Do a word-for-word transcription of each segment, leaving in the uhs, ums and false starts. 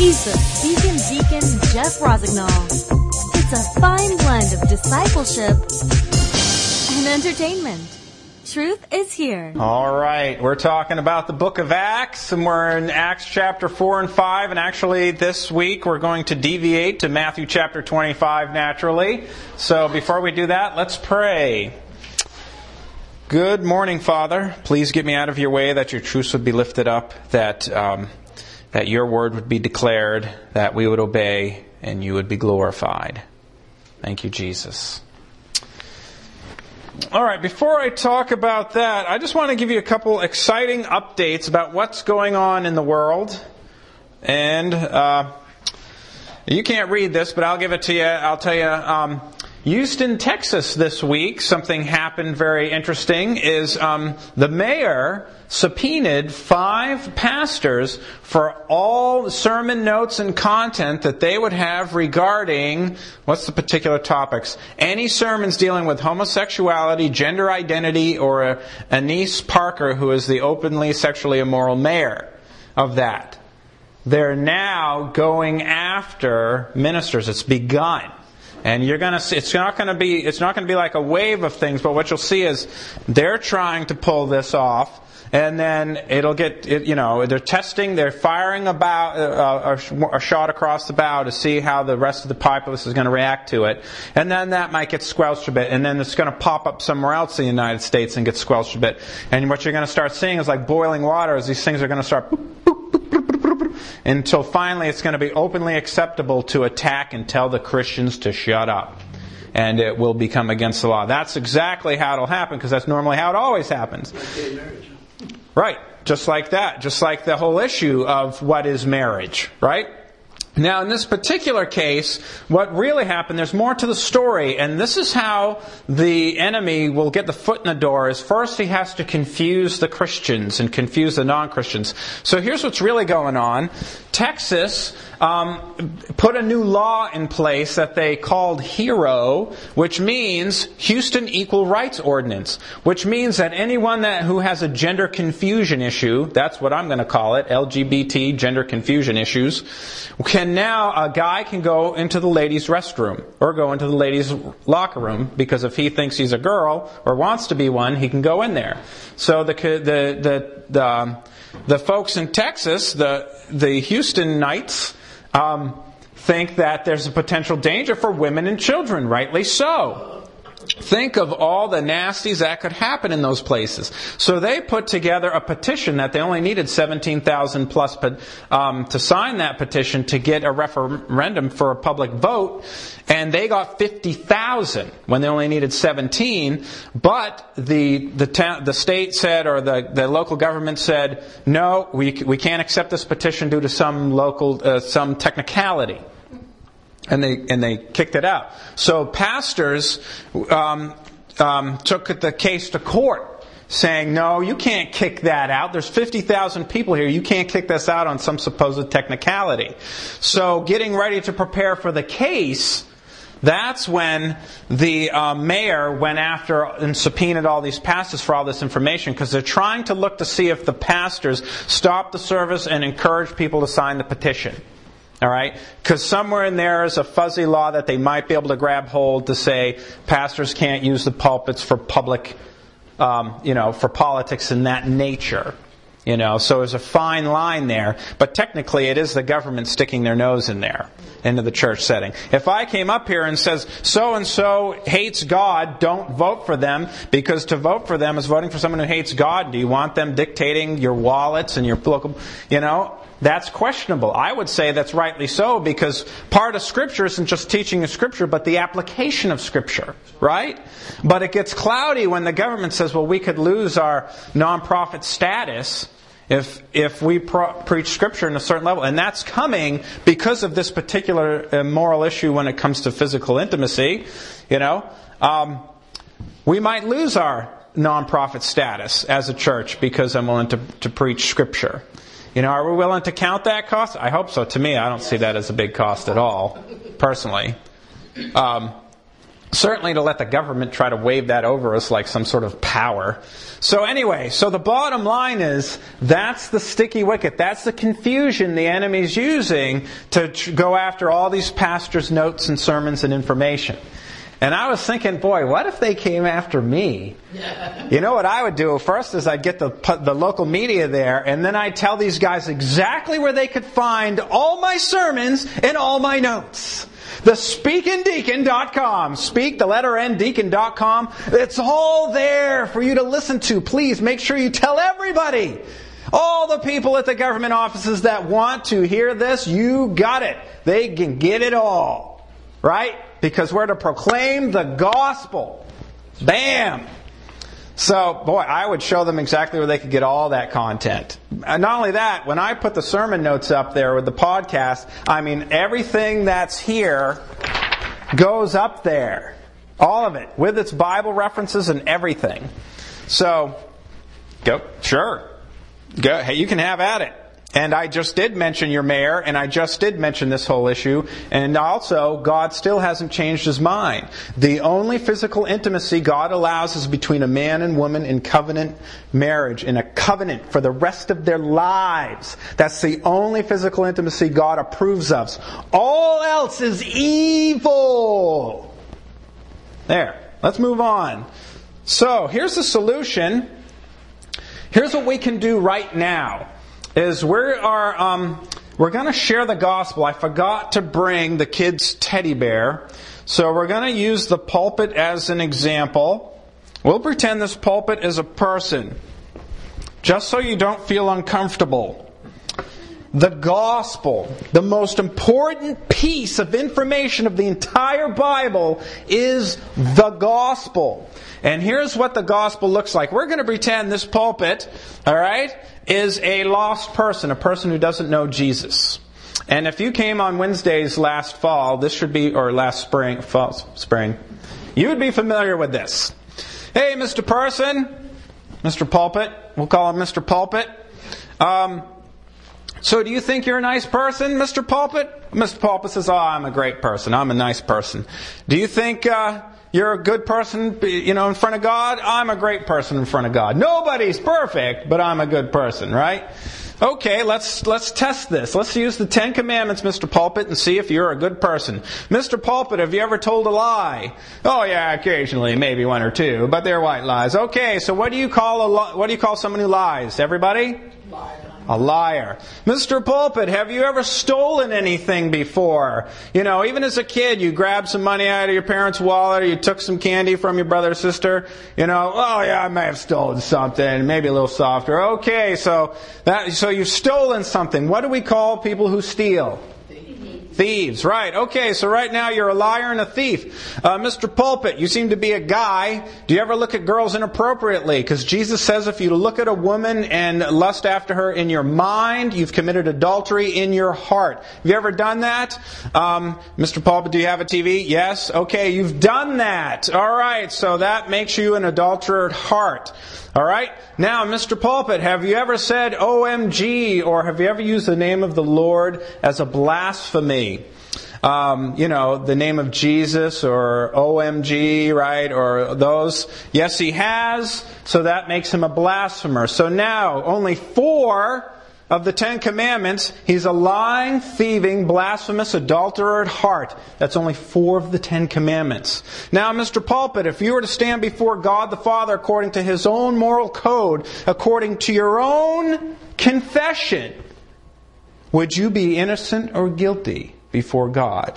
Isa, Deacon Deacon Jeff Rosignol. It's a fine blend of discipleship and entertainment. Truth is here. All right, we're talking about the book of Acts, and we're in Acts chapter four and five, and actually this week we're going to deviate to Matthew chapter twenty-five naturally. So before we do that, let's pray. Good morning, Father. Please get me out of your way, that your truths would be lifted up, that um, that your word would be declared, that we would obey, and you would be glorified. Thank you, Jesus. All right, before I talk about that, I just want to give you a couple exciting updates about what's going on in the world. And uh, you can't read this, but I'll give it to you. I'll tell you, um, Houston, Texas this week, something happened very interesting, is um, the mayor subpoenaed five pastors for all sermon notes and content that they would have regarding, what's the particular topics? Any sermons dealing with homosexuality, gender identity, or a, Anise Parker, who is the openly sexually immoral mayor of that. They're now going after ministers. It's begun. And you're gonna see, it's not gonna be, it's not gonna be like a wave of things, but what you'll see is they're trying to pull this off, and then it'll get, it, you know, they're testing, they're firing a bow, uh, a, a shot across the bow to see how the rest of the populace is going to react to it, and then that might get squelched a bit, and then it's going to pop up somewhere else in the United States and get squelched a bit, and what you're going to start seeing is like boiling water as these things are going to start boop, boop, boop, boop, boop, boop, boop, until finally it's going to be openly acceptable to attack and tell the Christians to shut up. And it will become against the law. That's exactly how it'll happen, because that's normally how it always happens. Like gay marriage. Right. Just like that. Just like the whole issue of what is marriage. Right? Now, in this particular case, what really happened, there's more to the story, and this is how the enemy will get the foot in the door, is first he has to confuse the Christians and confuse the non-Christians. So here's what's really going on. Texas um, put a new law in place that they called HERO, which means Houston Equal Rights Ordinance, which means that anyone that who has a gender confusion issue, that's what I'm going to call it, L G B T, gender confusion issues, can now, a guy can go into the ladies' restroom or go into the ladies' locker room, because if he thinks he's a girl or wants to be one, he can go in there. So the the the the, um, the folks in Texas, the the Houstonites, um, think that there's a potential danger for women and children, rightly so. Think of all the nasties that could happen in those places. So they put together a petition that they only needed seventeen thousand plus um, to sign that petition to get a referendum for a public vote. And they got fifty thousand when they only needed seventeen. But the the ta- the state said, or the, the local government said, no, we we can't accept this petition due to some local uh, some technicality. And they and they kicked it out. So pastors um, um, took the case to court, saying, "No, you can't kick that out. There's fifty thousand people here. You can't kick this out on some supposed technicality." So, getting ready to prepare for the case, that's when the uh, mayor went after and subpoenaed all these pastors for all this information, because they're trying to look to see if the pastors stop the service and encourage people to sign the petition. All right? Because somewhere in there is a fuzzy law that they might be able to grab hold to say pastors can't use the pulpits for public, um, you know, for politics in that nature. You know, so there's a fine line there. But technically it is the government sticking their nose in there, into the church setting. If I came up here and says, so-and-so hates God, don't vote for them, because to vote for them is voting for someone who hates God. Do you want them dictating your wallets and your local, you know? That's questionable. I would say that's rightly so, because part of Scripture isn't just teaching of Scripture, but the application of Scripture, right? But it gets cloudy when the government says, well, we could lose our nonprofit status if if we pro- preach Scripture in a certain level. And that's coming because of this particular uh, moral issue when it comes to physical intimacy. You know, um, we might lose our nonprofit status as a church because I'm willing to, to preach Scripture. You know, are we willing to count that cost? I hope so. To me, I don't see that as a big cost at all, personally. Um, certainly to let the government try to wave that over us like some sort of power. So anyway, so the bottom line is, that's the sticky wicket. That's the confusion the enemy's using to tr- go after all these pastors' notes and sermons and information. And I was thinking, boy, what if they came after me? You know what I would do? First is I'd get the the local media there, and then I'd tell these guys exactly where they could find all my sermons and all my notes. The speaking deacon dot com. Speak, the letter N, deacon dot com. It's all there for you to listen to. Please make sure you tell everybody. All the people at the government offices that want to hear this, you got it. They can get it all. Right? Because we're to proclaim the gospel. Bam! So, boy, I would show them exactly where they could get all that content. And not only that, when I put the sermon notes up there with the podcast, I mean, everything that's here goes up there. All of it. With its Bible references and everything. So, go. Sure. Go. Hey, you can have at it. And I just did mention your mayor, and I just did mention this whole issue. And also, God still hasn't changed His mind. The only physical intimacy God allows is between a man and woman in covenant marriage, in a covenant for the rest of their lives. That's the only physical intimacy God approves of. All else is evil. There. Let's move on. So, here's the solution. Here's what we can do right now. Is we are um, we're going to share the gospel. I forgot to bring the kids' teddy bear, so we're going to use the pulpit as an example. We'll pretend this pulpit is a person, just so you don't feel uncomfortable. The gospel, the most important piece of information of the entire Bible, is the gospel. And here's what the gospel looks like. We're going to pretend this pulpit, all right, is a lost person, a person who doesn't know Jesus. And if you came on Wednesdays last fall, this should be, or last spring, fall, spring, you would be familiar with this. Hey, Mister Person, Mister Pulpit, we'll call him Mister Pulpit. Um, so do you think you're a nice person, Mister Pulpit? Mister Pulpit says, oh, I'm a great person. I'm a nice person. Do you think uh, you're a good person, you know, in front of God? I'm a great person in front of God. Nobody's perfect, but I'm a good person, right? Okay, let's let's test this. Let's use the Ten Commandments, Mister Pulpit, and see if you're a good person. Mister Pulpit, have you ever told a lie? Oh yeah, occasionally, maybe one or two, but they're white lies. Okay, so what do you call a li- what do you call someone who lies? Everybody? Liar. A liar. Mister Pulpit, have you ever stolen anything before? You know, even as a kid, you grabbed some money out of your parents' wallet, or you took some candy from your brother or sister. You know, oh yeah, I may have stolen something, maybe a little softer. Okay, so that so you've stolen something. What do we call people who steal? Thieves, right. Okay, so right now you're a liar and a thief. Uh, Mister Pulpit, you seem to be a guy. Do you ever look at girls inappropriately? Because Jesus says if you look at a woman and lust after her in your mind, you've committed adultery in your heart. Have you ever done that? Um, Mister Pulpit, do you have a T V? Yes. Okay, you've done that. All right, so that makes you an adulterer at heart. All right? Now, Mister Pulpit, have you ever said O M G, or have you ever used the name of the Lord as a blasphemy? Um, you know, the name of Jesus, or O M G, right? Or those. Yes, he has. So that makes him a blasphemer. So now, only four of the Ten Commandments, he's a lying, thieving, blasphemous adulterer at heart. That's only four of the Ten Commandments. Now, Mister Pulpit, if you were to stand before God the Father according to His own moral code, according to your own confession, would you be innocent or guilty before God?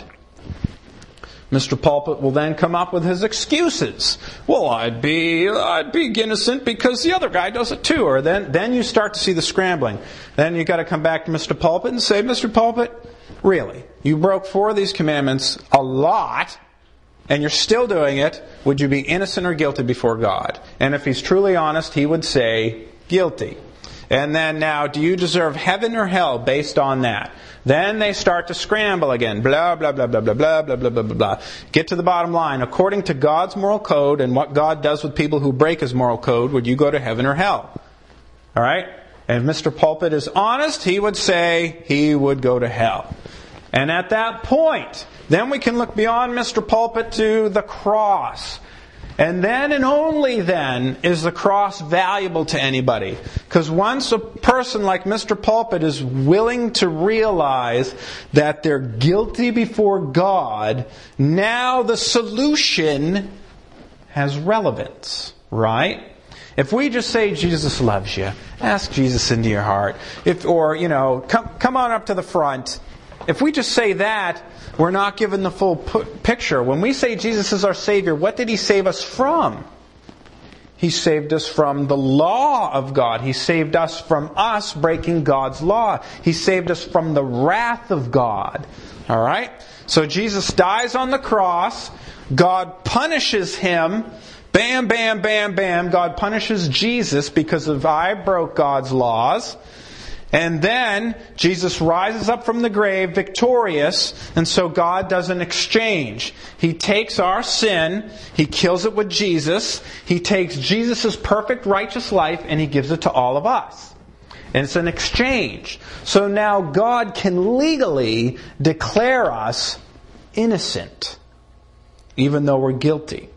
Mister Pulpit will then come up with his excuses. Well, I'd be I'd be innocent because the other guy does it too. Or then, then you start to see the scrambling. Then you've got to come back to Mister Pulpit and say, Mister Pulpit, really, you broke four of these commandments a lot, and you're still doing it. Would you be innocent or guilty before God? And if he's truly honest, he would say, guilty. And then now, do you deserve heaven or hell based on that? Then they start to scramble again. Blah, blah, blah, blah, blah, blah, blah, blah, blah, blah, blah. Get to the bottom line. According to God's moral code and what God does with people who break His moral code, would you go to heaven or hell? Alright? And if Mister Pulpit is honest, he would say he would go to hell. And at that point, then we can look beyond Mister Pulpit to the cross. And then and only then is the cross valuable to anybody. Because once a person like Mister Pulpit is willing to realize that they're guilty before God, now the solution has relevance, right? If we just say Jesus loves you, ask Jesus into your heart. If, or, you know, come, come on up to the front. If we just say that, we're not given the full picture. When we say Jesus is our Savior, what did He save us from? He saved us from the law of God. He saved us from us breaking God's law. He saved us from the wrath of God. All right? So Jesus dies on the cross. God punishes Him. Bam, bam, bam, bam. God punishes Jesus because of I broke God's laws. And then Jesus rises up from the grave victorious, and so God does an exchange. He takes our sin, He kills it with Jesus, He takes Jesus' perfect righteous life, and He gives it to all of us. And it's an exchange. So now God can legally declare us innocent, even though we're guilty.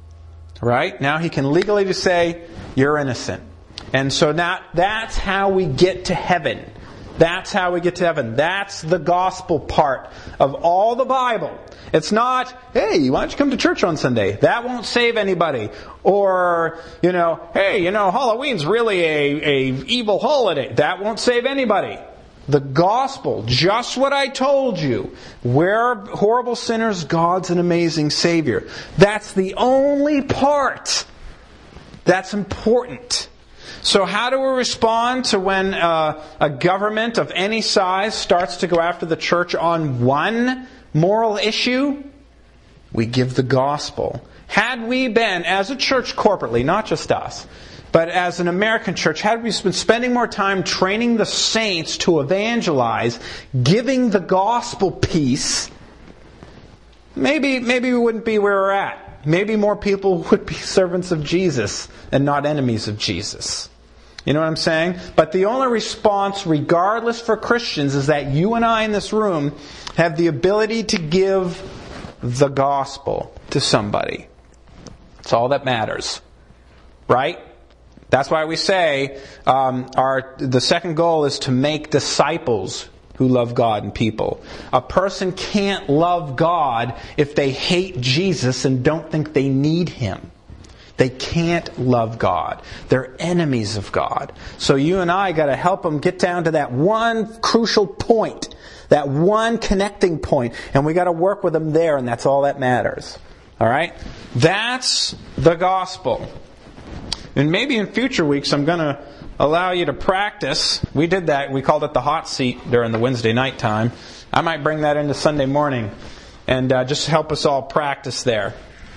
Right? Now He can legally just say, you're innocent. And so now that's how we get to heaven. That's how we get to heaven. That's the gospel part of all the Bible. It's not, hey, why don't you come to church on Sunday? That won't save anybody. Or, you know, hey, you know, Halloween's really a, a evil holiday. That won't save anybody. The gospel, just what I told you. We're horrible sinners, God's an amazing Savior. That's the only part that's important. So how do we respond to when uh, a government of any size starts to go after the church on one moral issue? We give the gospel. Had we been, as a church corporately, not just us, but as an American church, had we been spending more time training the saints to evangelize, giving the gospel piece, maybe, maybe we wouldn't be where we're at. Maybe more people would be servants of Jesus and not enemies of Jesus. You know what I'm saying? But the only response, regardless for Christians, is that you and I in this room have the ability to give the gospel to somebody. That's all that matters. Right? That's why we say um, our the second goal is to make disciples who love God and people. A person can't love God if they hate Jesus and don't think they need Him. They can't love God. They're enemies of God. So you and I got to help them get down to that one crucial point, that one connecting point, and we got to work with them there, and that's all that matters. All right? That's the gospel. And maybe in future weeks I'm going to allow you to practice. We did that. We called it the hot seat during the Wednesday night time. I might bring that into Sunday morning and uh, just help us all practice there.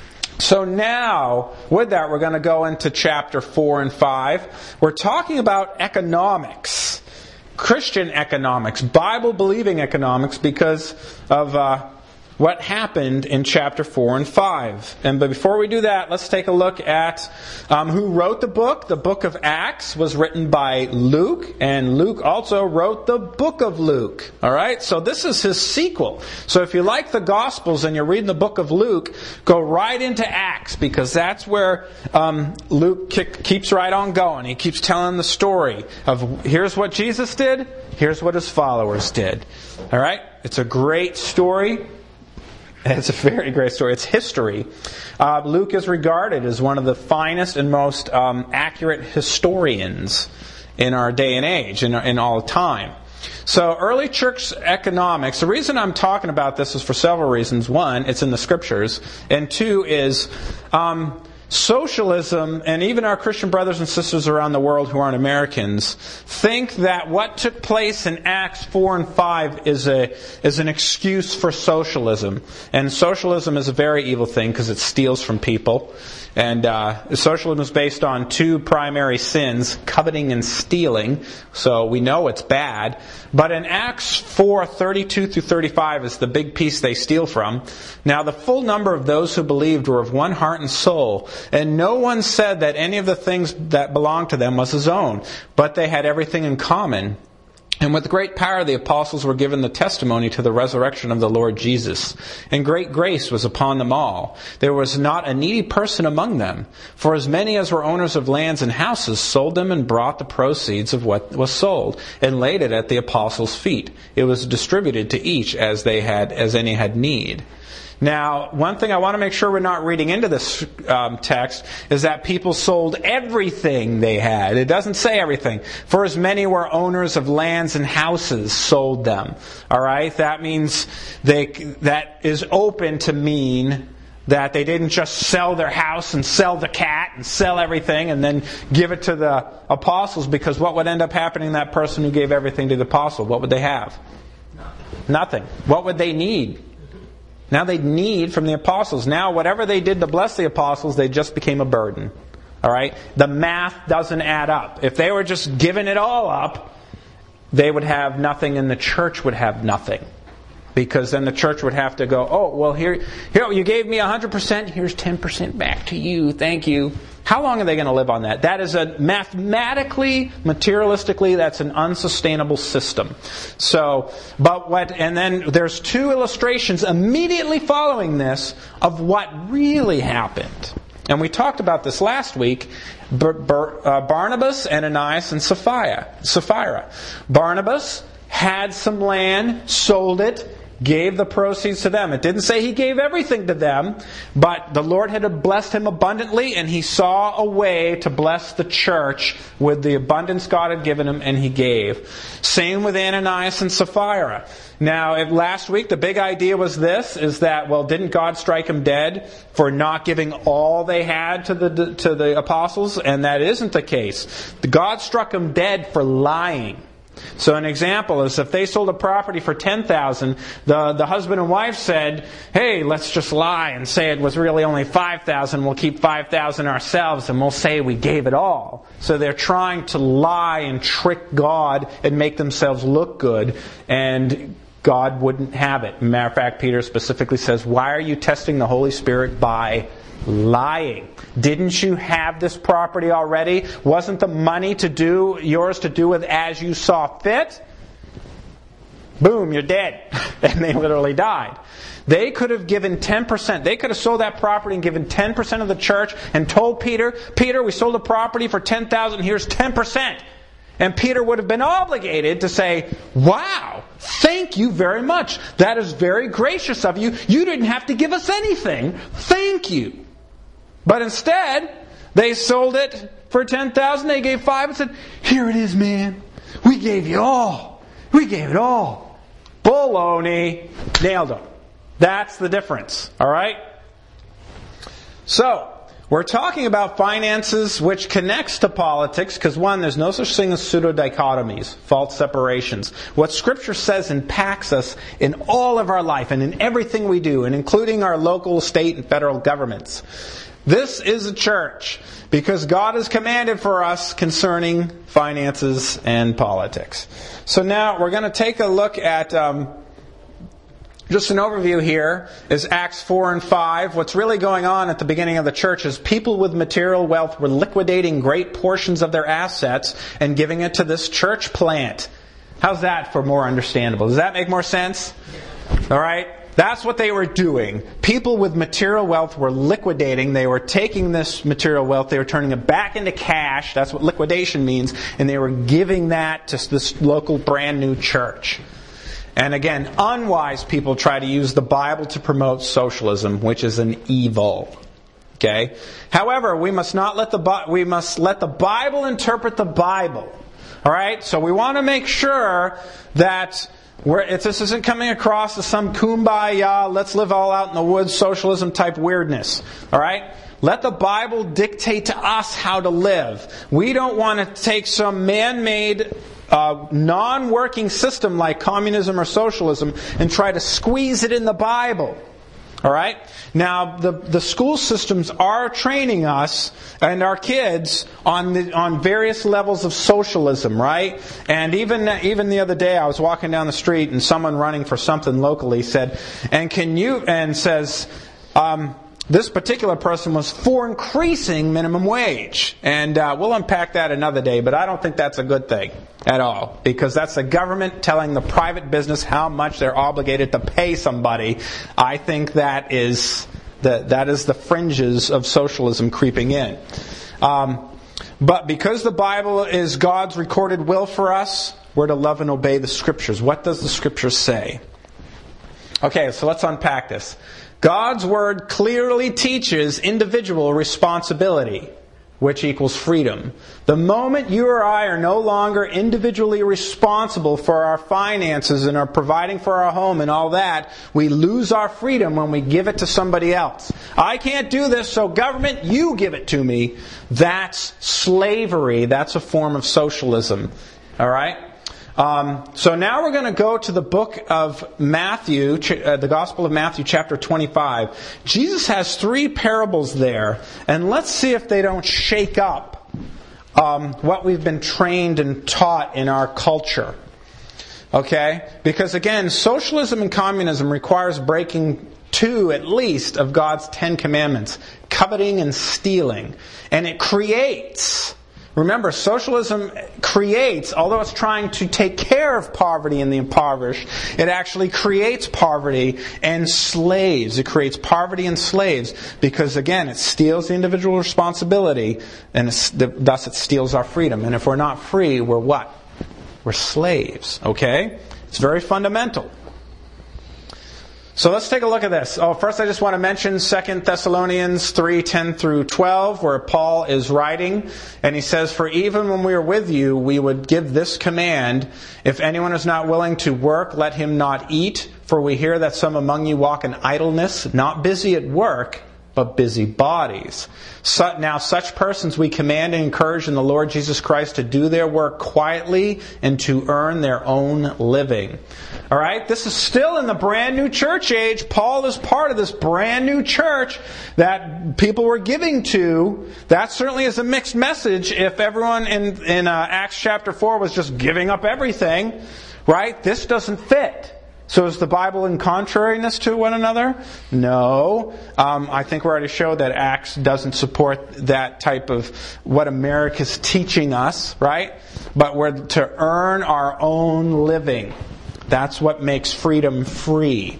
So now, with that, we're going to go into chapter four and five. We're talking about economics. Christian economics. Bible-believing economics because of uh, what happened in chapter four and five. And but before we do that, let's take a look at um, who wrote the book. The book of Acts was written by Luke, and Luke also wrote the book of Luke. All right, so this is his sequel. So if you like the Gospels and you're reading the book of Luke, go right into Acts, because that's where um, Luke kick, keeps right on going. He keeps telling the story of here's what Jesus did, here's what his followers did. All right, it's a great story. It's a very great story. It's history. Uh, Luke is regarded as one of the finest and most um, accurate historians in our day and age, in, in all time. So early church economics, the reason I'm talking about this is for several reasons. One, it's in the scriptures. And two is um, socialism, and even our Christian brothers and sisters around the world who aren't Americans, think that what took place in Acts four and five is a is an excuse for socialism. And socialism is a very evil thing because it steals from people. And uh, socialism is based on two primary sins, coveting and stealing. So we know it's bad. But in Acts four, thirty-two through thirty-five is the big piece they steal from. Now the full number of those who believed were of one heart and soul. And no one said that any of the things that belonged to them was his own. But they had everything in common. And with great power the apostles were given the testimony to the resurrection of the Lord Jesus. And great grace was upon them all. There was not a needy person among them. For as many as were owners of lands and houses sold them and brought the proceeds of what was sold, and laid it at the apostles' feet. It was distributed to each as they had, as any had need. Now, one thing I want to make sure we're not reading into this um, text is that people sold everything they had. It doesn't say everything. For as many were owners of lands and houses sold them. All right? That means they that is open to mean that they didn't just sell their house and sell the cat and sell everything and then give it to the apostles, because what would end up happening to that person who gave everything to the apostle? What would they have? Nothing. What would they need? Now they need from the apostles. Now whatever they did to bless the apostles, they just became a burden. All right? The math doesn't add up. If they were just giving it all up, they would have nothing and the church would have nothing. Because then the church would have to go, oh, well, here, here you gave me one hundred percent, here's ten percent back to you, thank you. How long are they going to live on that? That is a mathematically, materialistically, that's an unsustainable system. So, but what, and then there's two illustrations immediately following this of what really happened. And we talked about this last week. Bar- Bar- uh, Barnabas, Ananias, and Sapphira. Sapphira. Barnabas had some land, sold it, gave the proceeds to them. It didn't say he gave everything to them, but the Lord had blessed him abundantly, and he saw a way to bless the church with the abundance God had given him, and he gave. Same with Ananias and Sapphira. Now, if last week the big idea was this, is that, well, didn't God strike them dead for not giving all they had to the to the apostles? And that isn't the case. God struck them dead for lying. So an example is if they sold a property for ten thousand dollars, the, the husband and wife said, hey, let's just lie and say it was really only five thousand dollars. We'll keep five thousand dollars ourselves and we'll say we gave it all. So they're trying to lie and trick God and make themselves look good, and God wouldn't have it. Matter of fact, Peter specifically says, why are you testing the Holy Spirit by lying? Didn't you have this property already? Wasn't the money to do yours to do with as you saw fit? Boom, you're dead. And they literally died. They could have given ten percent. They could have sold that property and given ten percent of the church and told Peter, Peter, we sold a property for ten thousand dollars, here's ten percent. And Peter would have been obligated to say, wow, thank you very much. That is very gracious of you. You didn't have to give us anything. Thank you. But instead, they sold it for ten thousand dollars. They gave five and said, here it is, man. We gave you all. We gave it all. Baloney. Nailed them. That's the difference. All right? So, we're talking about finances, which connects to politics, because one, there's no such thing as pseudo-dichotomies, false separations. What Scripture says impacts us in all of our life and in everything we do, and including our local, state, and federal governments. This is a church, because God has commanded for us concerning finances and politics. So now we're going to take a look at... Um, Just an overview here is Acts four and five. What's really going on at the beginning of the church is people with material wealth were liquidating great portions of their assets and giving it to this church plant. How's that for more understandable? Does that make more sense? All right. That's what they were doing. People with material wealth were liquidating. They were taking this material wealth. They were turning it back into cash. That's what liquidation means. And they were giving that to this local brand new church. And again, unwise people try to use the Bible to promote socialism, which is an evil. Okay? However, we must not let the we must let the Bible interpret the Bible. All right? So we want to make sure that we're, it's, this isn't coming across as some kumbaya, let's live all out in the woods, socialism type weirdness. All right? Let the Bible dictate to us how to live. We don't want to take some man-made Uh, non-working system like communism or socialism and try to squeeze it in the Bible. All right? Now, the, the school systems are training us and our kids on the, on various levels of socialism, right? And even even the other day, I was walking down the street and someone running for something locally said, "And can you?" and says, um, this particular person was for increasing minimum wage. And uh, we'll unpack that another day, but I don't think that's a good thing at all. Because that's the government telling the private business how much they're obligated to pay somebody. I think that is the, that is the fringes of socialism creeping in. Um, but because the Bible is God's recorded will for us, we're to love and obey the Scriptures. What does the Scriptures say? Okay, so let's unpack this. God's Word clearly teaches individual responsibility, which equals freedom. The moment you or I are no longer individually responsible for our finances and are providing for our home and all that, we lose our freedom when we give it to somebody else. I can't do this, so government, you give it to me. That's slavery. That's a form of socialism. All right? Um, so now we're going to go to the book of Matthew, uh, the Gospel of Matthew, chapter twenty-five. Jesus has three parables there, and let's see if they don't shake up um, what we've been trained and taught in our culture. Okay? Because again, socialism and communism requires breaking two, at least, of God's Ten Commandments: coveting and stealing. And it creates... Remember, socialism creates, although it's trying to take care of poverty and the impoverished, it actually creates poverty and slaves. It creates poverty and slaves because, again, it steals the individual responsibility and thus it steals our freedom. And if we're not free, we're what? We're slaves. Okay? It's very fundamental. So let's take a look at this. Oh, first I just want to mention Second Thessalonians three, ten through twelve, where Paul is writing, and he says, "For even when we are with you, we would give this command, if anyone is not willing to work, let him not eat. For we hear that some among you walk in idleness, not busy at work, but busy bodies. So, now such persons we command and encourage in the Lord Jesus Christ to do their work quietly and to earn their own living." All right, this is still in the brand new church age. Paul is part of this brand new church that people were giving to. That certainly is a mixed message if everyone in, in uh, Acts chapter four was just giving up everything. Right? This doesn't fit. So is the Bible in contrariness to one another? No. Um, I think we already showed that Acts doesn't support that type of what America's teaching us, right? But we're to earn our own living. That's what makes freedom free.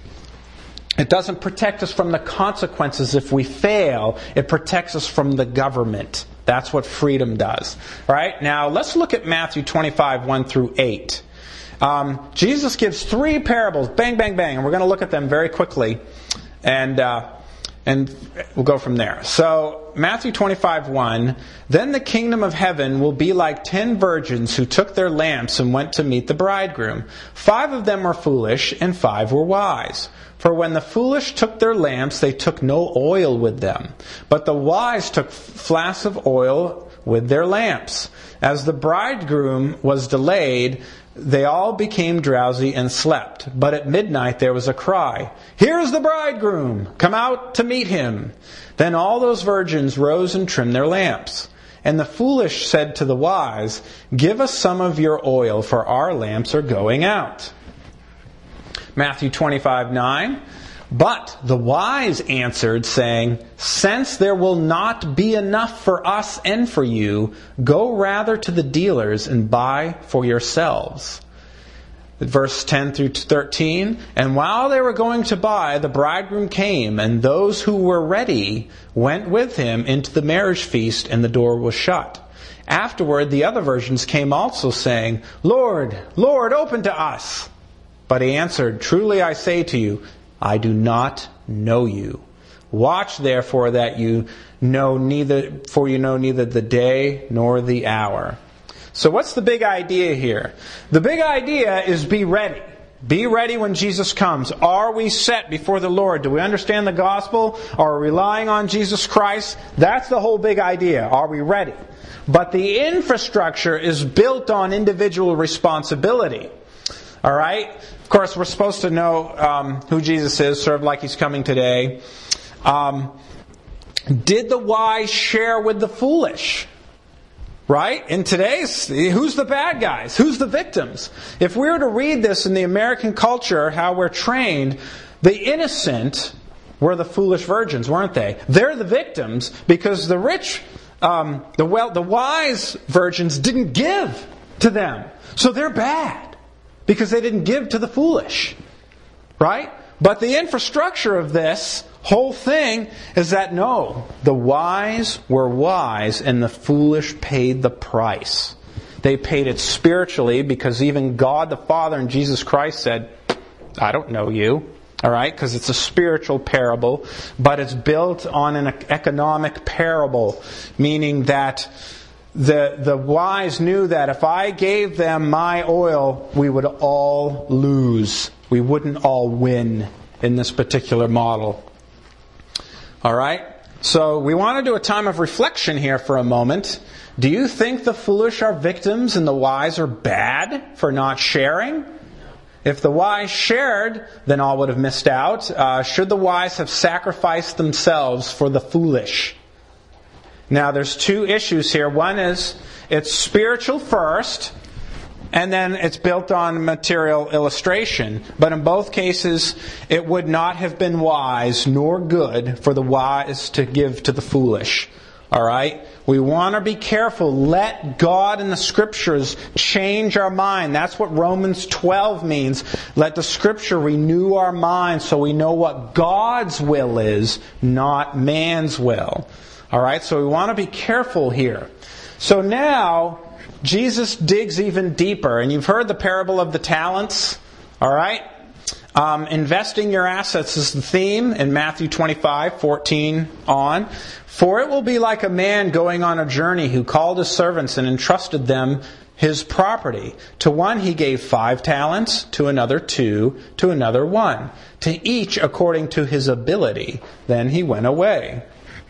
It doesn't protect us from the consequences if we fail. It protects us from the government. That's what freedom does. All right? Now, let's look at Matthew twenty-five, one through eight. Um, Jesus gives three parables, bang, bang, bang, and we're going to look at them very quickly, and uh, and we'll go from there. So, Matthew twenty-five, one, "Then the kingdom of heaven will be like ten virgins who took their lamps and went to meet the bridegroom. Five of them were foolish, and five were wise. For when the foolish took their lamps, they took no oil with them. But the wise took flasks of oil with their lamps. As the bridegroom was delayed, they all became drowsy and slept. But at midnight there was a cry, 'Here is the bridegroom! Come out to meet him!' Then all those virgins rose and trimmed their lamps. And the foolish said to the wise, 'Give us some of your oil, for our lamps are going out.'" Matthew twenty-five, nine. "But the wise answered, saying, 'Since there will not be enough for us and for you, go rather to the dealers and buy for yourselves.'" Verse ten through thirteen. "And while they were going to buy, the bridegroom came, and those who were ready went with him into the marriage feast, and the door was shut. Afterward, the other virgins came also, saying, 'Lord, Lord, open to us.' But he answered, 'Truly I say to you, I do not know you. Watch therefore that you know neither, for you know neither the day nor the hour.'" So what's the big idea here? The big idea is be ready. Be ready when Jesus comes. Are we set before the Lord? Do we understand the gospel? Are we relying on Jesus Christ? That's the whole big idea. Are we ready? But the infrastructure is built on individual responsibility. All right? Of course, we're supposed to know um, who Jesus is, sort of like He's coming today. Um, did the wise share with the foolish? Right? In today's, who's the bad guys? Who's the victims? If we were to read this in the American culture, how we're trained, the innocent were the foolish virgins, weren't they? They're the victims because the rich, um, the well, the wise virgins didn't give to them. So they're bad because they didn't give to the foolish. Right? But the infrastructure of this whole thing is that no, the wise were wise and the foolish paid the price. They paid it spiritually because even God the Father and Jesus Christ said, I don't know you. All right? Because it's a spiritual parable, but it's built on an economic parable, meaning that the the wise knew that if I gave them my oil, we would all lose. We wouldn't all win in this particular model. All right? So we want to do a time of reflection here for a moment. Do you think the foolish are victims and the wise are bad for not sharing? If the wise shared, then all would have missed out. Uh, should the wise have sacrificed themselves for the foolish? Now, there's two issues here. One is it's spiritual first, and then it's built on material illustration. But in both cases, it would not have been wise nor good for the wise to give to the foolish. All right? We want to be careful. Let God and the Scriptures change our mind. That's what Romans twelve means. Let the Scripture renew our mind so we know what God's will is, not man's will. All right? So we want to be careful here. So now, Jesus digs even deeper. And you've heard the parable of the talents. All right? Um, investing your assets is the theme in Matthew twenty-five, fourteen on. For it will be like a man going on a journey who called his servants and entrusted them his property. To one he gave five talents, to another two, to another one, to each according to his ability. Then he went away.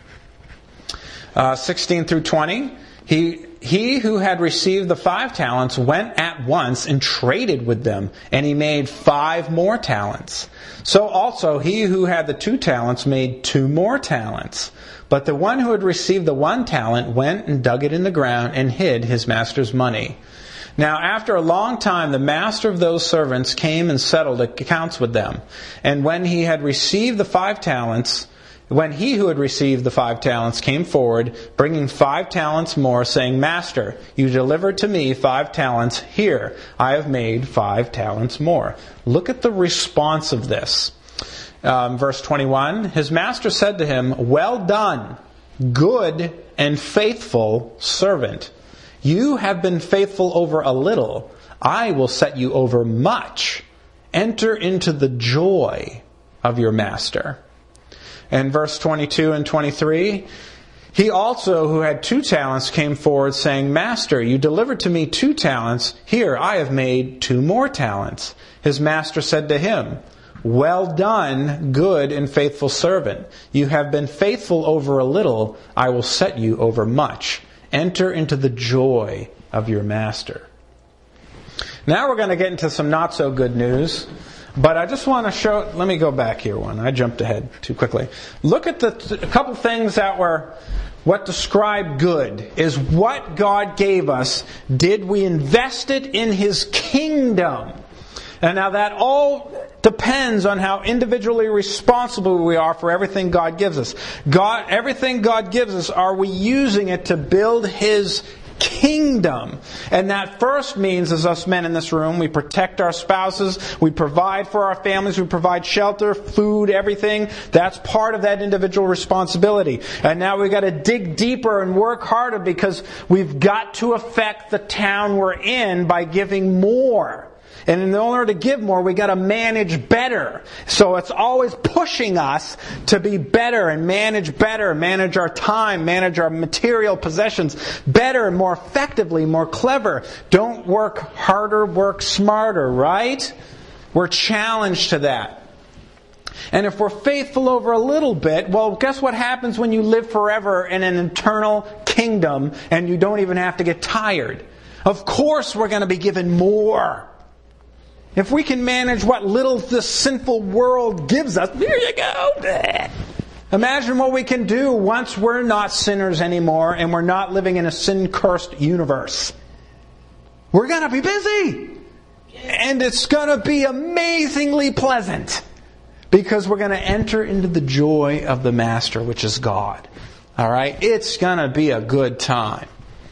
Uh, sixteen through twenty. He he who had received the five talents went at once and traded with them, and he made five more talents. So also he who had the two talents made two more talents. But the one who had received the one talent went and dug it in the ground and hid his master's money. Now after a long time the master of those servants came and settled accounts with them. And when he had received the five talents, when he who had received the five talents came forward, bringing five talents more, saying, Master, you delivered to me five talents. Here, I have made five talents more. Look at the response of this. Um, verse twenty-one, his master said to him, Well done, good and faithful servant. You have been faithful over a little. I will set you over much. Enter into the joy of your master. And verse twenty-two and twenty-three, he also who had two talents came forward saying, Master, you delivered to me two talents. Here, I have made two more talents. His master said to him, Well done, good and faithful servant. You have been faithful over a little. I will set you over much. Enter into the joy of your master. Now we're going to get into some not so good news. But I just want to show, let me go back here one. I jumped ahead too quickly. Look at the a couple things that were, what describe good is what God gave us. Did we invest it in His kingdom? And now that all depends on how individually responsible we are for everything God gives us. God, everything God gives us, are we using it to build His kingdom? And that first means, as us men in this room, we protect our spouses, we provide for our families, we provide shelter, food, everything. That's part of that individual responsibility. And now we've got to dig deeper and work harder because we've got to affect the town we're in by giving more. And in order to give more, we got to manage better. So it's always pushing us to be better and manage better, manage our time, manage our material possessions better and more effectively, more clever. Don't work harder, work smarter, right? We're challenged to that. And if we're faithful over a little bit, well, guess what happens when you live forever in an eternal kingdom and you don't even have to get tired? Of course we're going to be given more. If we can manage what little this sinful world gives us, there you go. Imagine what we can do once we're not sinners anymore and we're not living in a sin-cursed universe. We're going to be busy. And it's going to be amazingly pleasant. Because we're going to enter into the joy of the Master, which is God. All right? It's going to be a good time.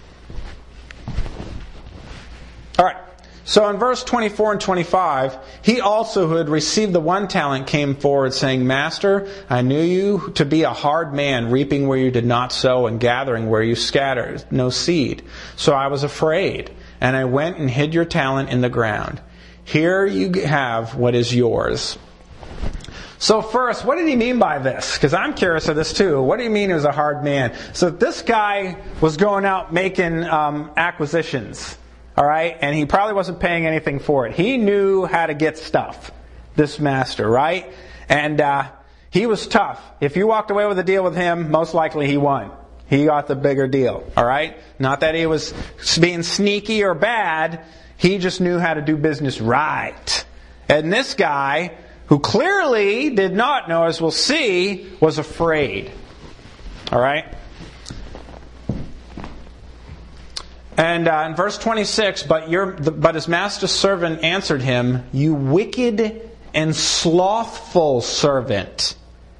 All right. So in verse twenty-four and twenty-five, he also who had received the one talent came forward saying, Master, I knew you to be a hard man, reaping where you did not sow and gathering where you scattered no seed. So I was afraid, and I went and hid your talent in the ground. Here you have what is yours. So first, what did he mean by this? Because I'm curious of this too. What do you mean he was a hard man? So this guy was going out making um, acquisitions. All right? And he probably wasn't paying anything for it. He knew how to get stuff. This master, right? And uh, he was tough. If you walked away with a deal with him, most likely he won. He got the bigger deal. All right? Not that he was being sneaky or bad. He just knew how to do business right. And this guy, who clearly did not know, as we'll see, was afraid. All right? And uh, in verse twenty-six, but your but his master's servant answered him, You wicked and slothful servant.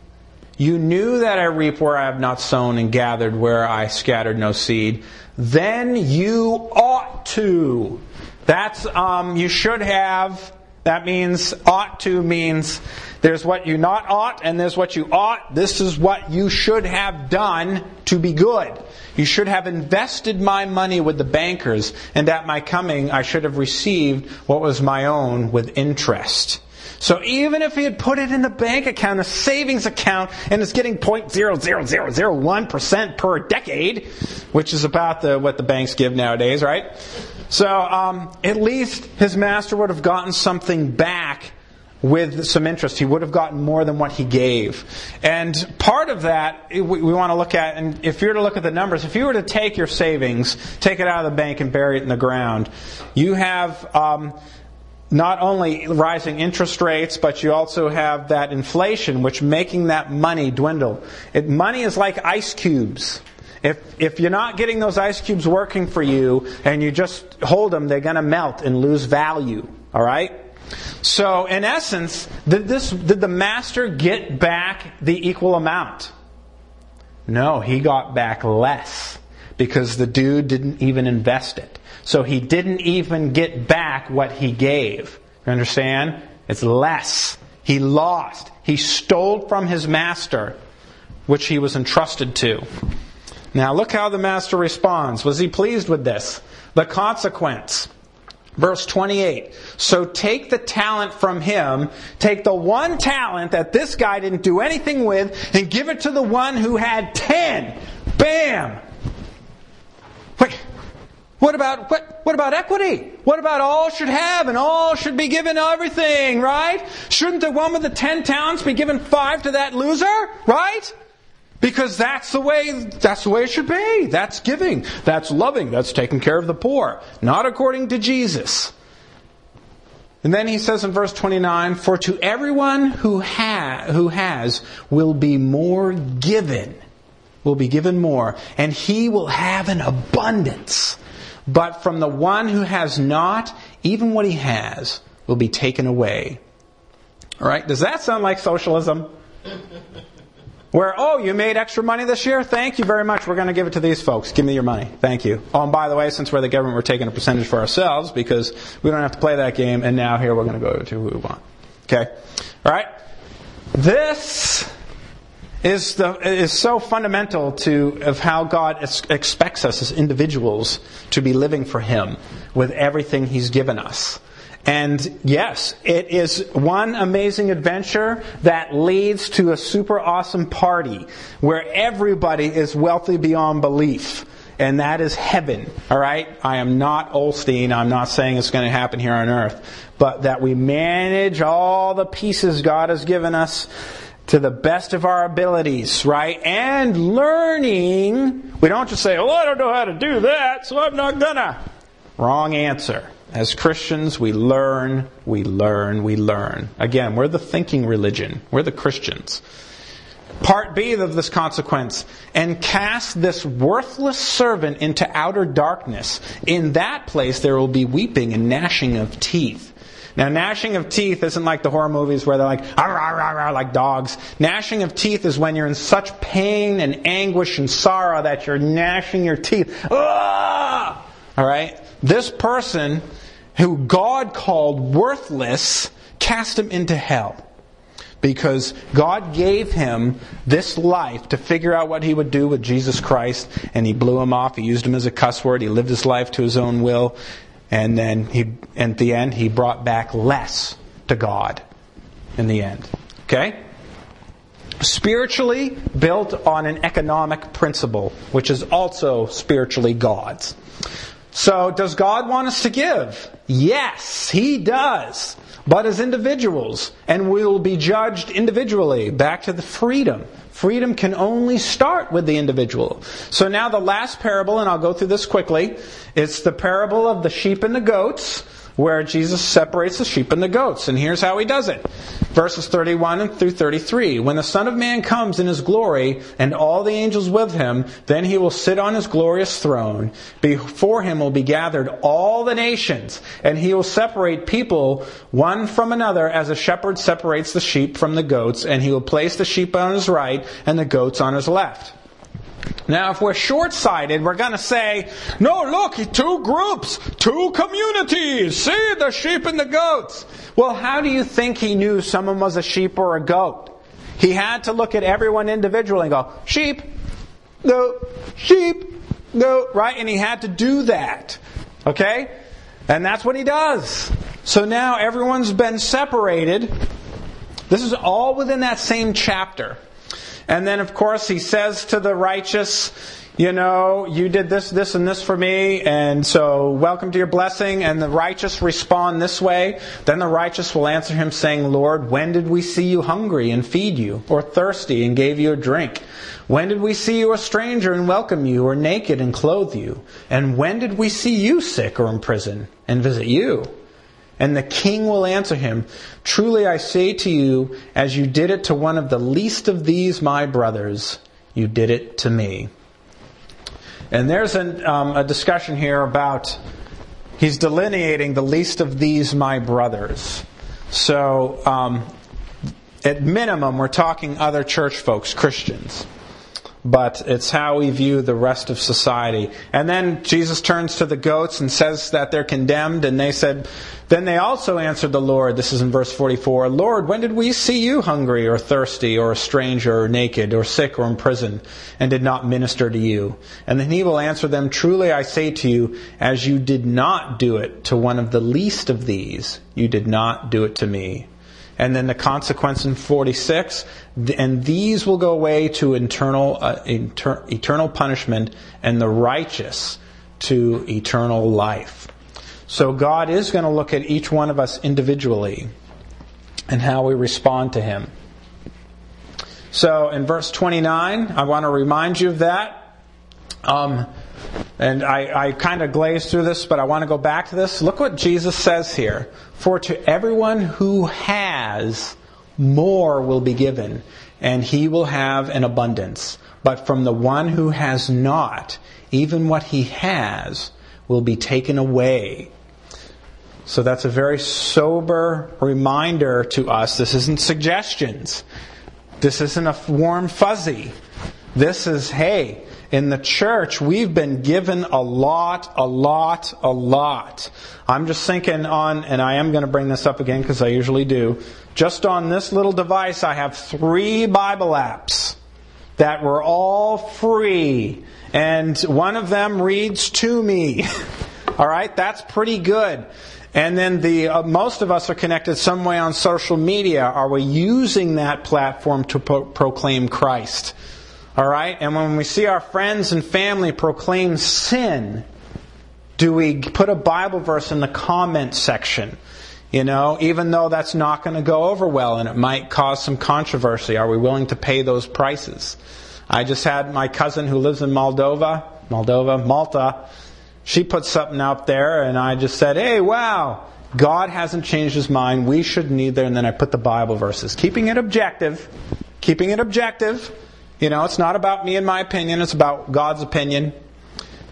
You knew that I reap where I have not sown and gathered where I scattered no seed. Then you ought to. That's, um, you should have. That means, ought to means there's what you not ought and there's what you ought. This is what you should have done to be good. You should have invested my money with the bankers, and at my coming I should have received what was my own with interest. So even if he had put it in the bank account, a savings account, and it's getting zero point zero zero zero zero one percent per decade, which is about the what the banks give nowadays, right? So um, at least his master would have gotten something back with some interest. He would have gotten more than what he gave. And part of that we, we want to look at, and if you were to look at the numbers, if you were to take your savings, take it out of the bank and bury it in the ground, you have um, not only rising interest rates, but you also have that inflation, which making that money dwindle. It, money is like ice cubes. If if you're not getting those ice cubes working for you and you just hold them, they're going to melt and lose value. All right? So, in essence, did this did the master get back the equal amount? No, he got back less because the dude didn't even invest it. So he didn't even get back what he gave. You understand? It's less. He lost. He stole from his master, which he was entrusted to. Now look how the master responds. Was he pleased with this? The consequence. Verse twenty-eight. So take the talent from him, take the one talent that this guy didn't do anything with, and give it to the one who had ten. Bam! Wait, what about what what about equity? What about all should have and all should be given everything, right? Shouldn't the one with the ten talents be given five to that loser, right? Because that's the way that's the way it should be. That's giving. That's loving. That's taking care of the poor. Not according to Jesus. And then he says in verse twenty-nine, For to everyone who, ha- who has will be more given. Will be given more. And he will have an abundance. But from the one who has not, even what he has will be taken away. All right? Does that sound like socialism? Where, oh, you made extra money this year? Thank you very much. We're going to give it to these folks. Give me your money. Thank you. Oh, and by the way, since we're the government, we're taking a percentage for ourselves because we don't have to play that game. And now here we're going to go to who we want. Okay? All right? This is the is so fundamental to of how God es- expects us as individuals to be living for Him with everything He's given us. And yes, it is one amazing adventure that leads to a super awesome party where everybody is wealthy beyond belief. And that is heaven. All right? I am not Olstein. I'm not saying it's going to happen here on earth. But that we manage all the pieces God has given us to the best of our abilities, right? And learning. We don't just say, oh, I don't know how to do that, so I'm not gonna. Wrong answer. As Christians, we learn, we learn, we learn. Again, we're the thinking religion. We're the Christians. Part B of this consequence. And cast this worthless servant into outer darkness. In that place there will be weeping and gnashing of teeth. Now, gnashing of teeth isn't like the horror movies where they're like, "Arr, arr, arr, arr," like dogs. Gnashing of teeth is when you're in such pain and anguish and sorrow that you're gnashing your teeth. Ah! All right? This person who God called worthless cast him into hell. Because God gave him this life to figure out what he would do with Jesus Christ, and he blew him off. He used him as a cuss word. He lived his life to his own will. And then he, at the end, he brought back less to God in the end. Okay? Spiritually built on an economic principle, which is also spiritually God's. So, does God want us to give? Yes, He does. But as individuals, and we will be judged individually. Back to the freedom. Freedom can only start with the individual. So now the last parable, and I'll go through this quickly. It's the parable of the sheep and the goats, where Jesus separates the sheep and the goats. And here's how He does it. Verses thirty-one through thirty-three. When the Son of Man comes in His glory, and all the angels with Him, then He will sit on His glorious throne. Before Him will be gathered all the nations, and He will separate people one from another as a shepherd separates the sheep from the goats, and He will place the sheep on His right and the goats on His left. Now, if we're short-sighted, we're going to say, no, look, two groups, two communities. See, the sheep and the goats. Well, how do you think He knew someone was a sheep or a goat? He had to look at everyone individually and go, sheep, goat, sheep, goat, right? And He had to do that. Okay? And that's what He does. So now everyone's been separated. This is all within that same chapter. And then, of course, He says to the righteous, you know, you did this, this, and this for me, and so welcome to your blessing. And the righteous respond this way. Then the righteous will answer Him saying, Lord, when did we see you hungry and feed you, or thirsty and gave you a drink? When did we see you a stranger and welcome you, or naked and clothe you? And when did we see you sick or in prison and visit you? And the king will answer him, truly I say to you, as you did it to one of the least of these my brothers, you did it to me. And there's an, um, a discussion here about, he's delineating the least of these my brothers. So, um, at minimum, we're talking other church folks, Christians. But it's how we view the rest of society. And then Jesus turns to the goats and says that they're condemned. And they said, then they also answered the Lord, this is in verse forty-four, Lord, when did we see you hungry or thirsty or a stranger or naked or sick or in prison and did not minister to you? And then He will answer them, truly I say to you, as you did not do it to one of the least of these, you did not do it to me. And then the consequence in forty-six, and these will go away to eternal, uh, inter- eternal punishment, and the righteous to eternal life. So God is going to look at each one of us individually and how we respond to Him. So in verse twenty-nine, I want to remind you of that. Um, and I, I kind of glazed through this, but I want to go back to this. Look what Jesus says here. For to everyone who has, more will be given, and he will have an abundance. But from the one who has not, even what he has will be taken away. So that's a very sober reminder to us. This isn't suggestions. This isn't a warm fuzzy. This is, hey, in the church, we've been given a lot, a lot, a lot. I'm just thinking on, and I am going to bring this up again because I usually do, just on this little device I have three Bible apps that were all free. And one of them reads to me. All right, that's pretty good. And then the uh, most of us are connected some way on social media. Are we using that platform to pro- proclaim Christ? All right? And when we see our friends and family proclaim sin, do we put a Bible verse in the comment section? You know, even though that's not going to go over well and it might cause some controversy. Are we willing to pay those prices? I just had my cousin who lives in Moldova, Moldova, Malta. She put something out there and I just said, hey, wow, God hasn't changed His mind. We shouldn't either. And then I put the Bible verses. Keeping it objective. Keeping it objective. You know, it's not about me and my opinion. It's about God's opinion.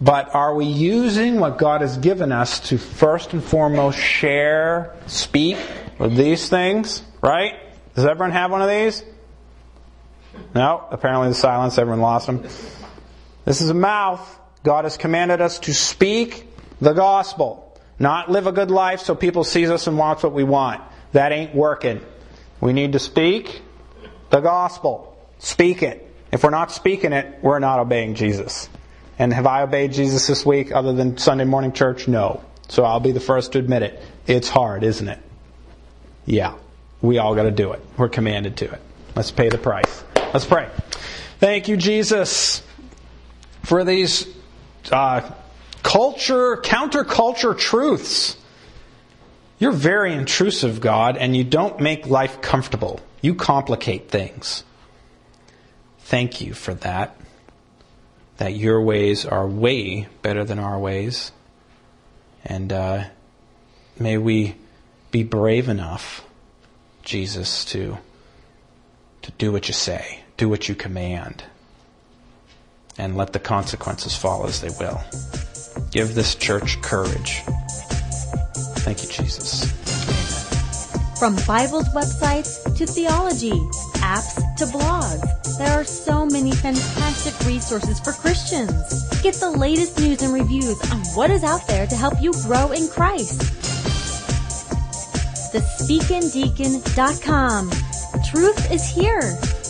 But are we using what God has given us to first and foremost share, speak with these things? Right? Does everyone have one of these? No? Apparently the silence, everyone lost them. This is a mouth. God has commanded us to speak the gospel. Not live a good life so people sees us and wants what we want. That ain't working. We need to speak the gospel. Speak it. If we're not speaking it, we're not obeying Jesus. And have I obeyed Jesus this week other than Sunday morning church? No. So I'll be the first to admit it. It's hard, isn't it? Yeah. We all got to do it. We're commanded to it. Let's pay the price. Let's pray. Thank you, Jesus, for these uh, culture, counterculture truths. You're very intrusive, God, and you don't make life comfortable. You complicate things. Thank you for that. That your ways are way better than our ways. And uh, may we be brave enough, Jesus, to, to do what you say, do what you command, and let the consequences fall as they will. Give this church courage. Thank you, Jesus. From Bible's websites to theology, apps to blogs, there are so many fantastic resources for Christians. Get the latest news and reviews on what is out there to help you grow in Christ. the speakin deacon dot com. Truth is here.